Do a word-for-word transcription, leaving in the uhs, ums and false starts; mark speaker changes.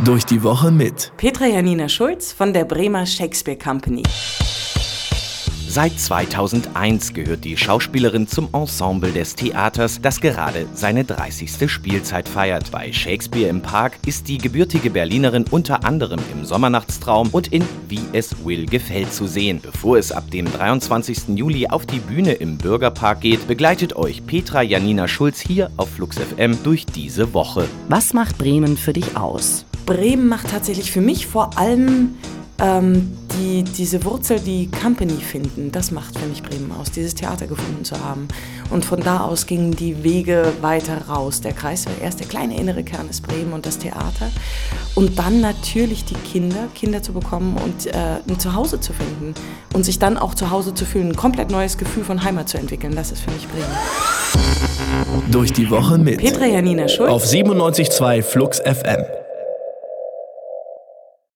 Speaker 1: Durch die Woche mit
Speaker 2: Petra Janina Schulz von der Bremer Shakespeare Company.
Speaker 3: Seit zweitausendeins gehört die Schauspielerin zum Ensemble des Theaters, das gerade seine dreißigste Spielzeit feiert. Bei Shakespeare im Park ist die gebürtige Berlinerin unter anderem im Sommernachtstraum und in Wie es Will gefällt zu sehen. Bevor es ab dem dreiundzwanzigsten Juli auf die Bühne im Bürgerpark geht, begleitet euch Petra Janina Schulz hier auf Flux F M durch diese Woche.
Speaker 4: Was macht Bremen für dich aus?
Speaker 2: Bremen macht tatsächlich für mich vor allem ähm, die, diese Wurzel, die Company finden. Das macht für mich Bremen aus, dieses Theater gefunden zu haben. Und von da aus gingen die Wege weiter raus. Der Kreis war erst der kleine innere Kern ist Bremen und das Theater. Und dann natürlich die Kinder, Kinder zu bekommen und äh, ein Zuhause zu finden. Und sich dann auch zu Hause zu fühlen, ein komplett neues Gefühl von Heimat zu entwickeln. Das ist für mich Bremen.
Speaker 1: Durch die Woche mit
Speaker 2: Petra Janina Schulz
Speaker 1: auf siebenundneunzig Komma zwei Flux F M.